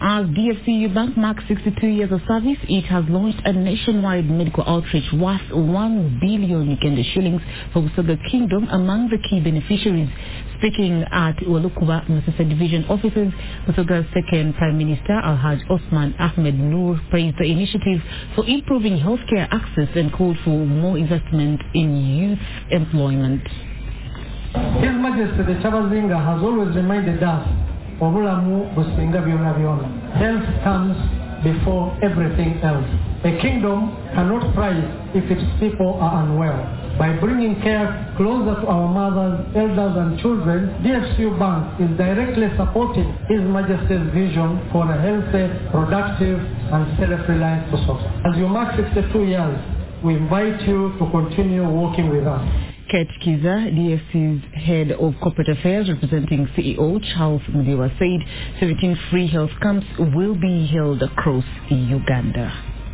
As DFCU Bank marks 62 years of service, it has launched a nationwide medical outreach worth 1 billion Uganda shillings for Busoga Kingdom among the key beneficiaries. Speaking at Walukuba Masasa Division offices, Busoga's second Prime Minister Alhaj Osman Ahmed Noor praised the initiative for improving healthcare access and called for more investment in youth employment. His Majesty the Chabazinga has always reminded us Obulamu Businga Byona Byona. Health comes before everything else. A kingdom cannot thrive if its people are unwell. By bringing care closer to our mothers, elders and children, DFCU Bank is directly supporting His Majesty's vision for a healthy, productive and self-reliant Busoga. As you mark 62 years, we invite you to continue working with us. Kate Kiza, DFC's head of corporate affairs representing CEO Charles Mudewa, said 17 free health camps will be held across Uganda.